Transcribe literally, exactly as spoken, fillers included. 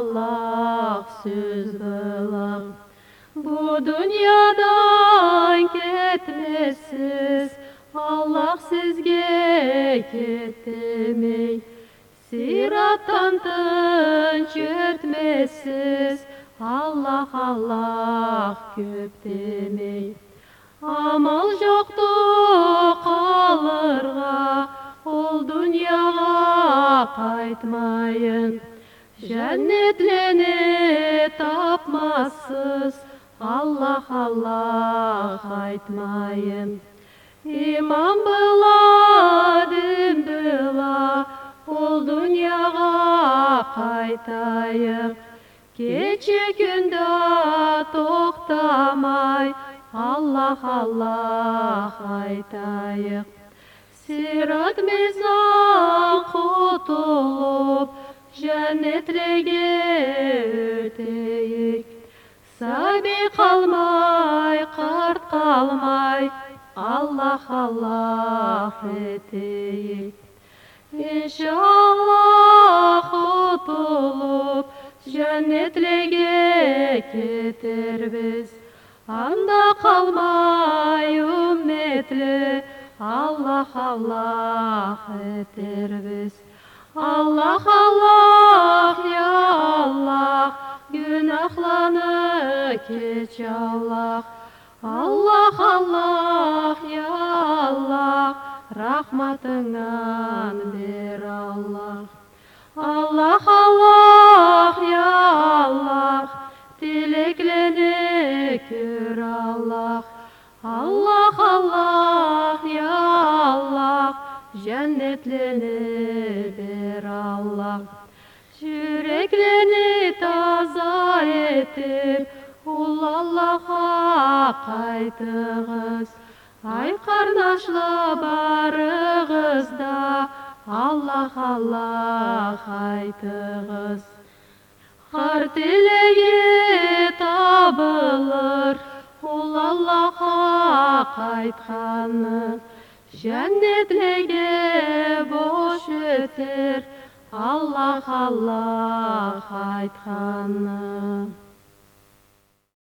Аллах сөз былық. Бұ дүниядан кетмесіз, Аллах сізге кетемей. Сираттан тынч өтмесіз, Аллах, Аллах көп демей. Амал жоқты қалырға, ол дүнияға қайтмайын. Жәннетлене тапмассыз, Аллах, Аллах айтмайын. Иман была, дін была, ол дүнияға қайтайық. Кече күнді тоқтамай, Аллах, Аллах айтайық. Сират мизан құтылып, жәннетлерге өтейік. Саби қалмай, қарт қалмай, Аллах, Аллах етейік. Иншаллах құтылып, жәннетлерге кетербіз. Анда қалмай үмметлі, Аллах, Аллах етербіз. Аллах, Аллах, я Аллах, günahlarını keç Allah. Allah, Allah, ya Allah, rahmatından ber Allah. Allah, Allah, ya Allah, dileklerini kör Allah. Allah, Allah, ya Allah, cennetlerini ber Allah. Yüreklerini taza etip, ul Allah'a qaytığız. Ay kardeşla barığız da, Allah, Allah qaytığız. Har tilegi tabılır, ul Allah'a qaytqanı. Cennetlerge boş öter, Allah, Allah aytqanı.